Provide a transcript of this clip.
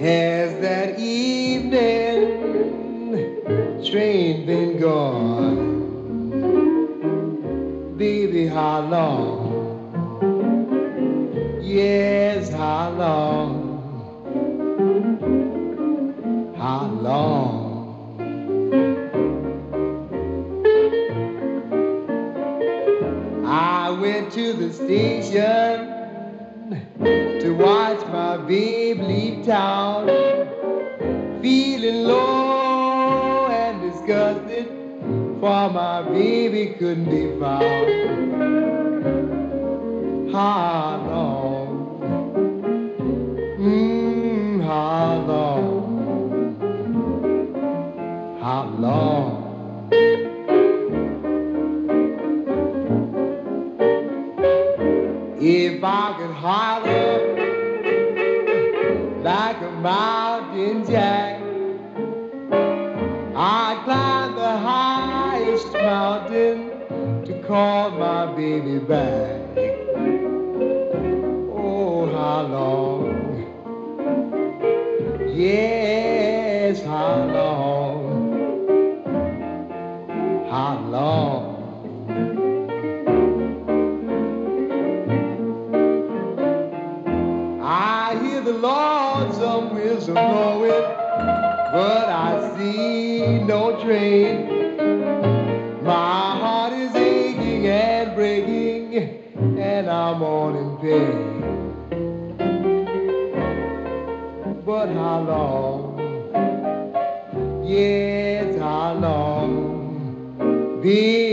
Has that evening train been gone? Baby, how long? Yes, how long? How long? I went to the station to watch my babe leave town, feeling low and disgusted, for my baby couldn't be found. How long? How long? How long? If I could holler like a mountain jack, I'd climb the highest mountain to call my baby back. Oh, how long? Yes, how long? How long? I hear the lonesome whistle blowing, but I see no train. My heart is aching and breaking, and I'm all in pain. But how long? Yes, how long? Be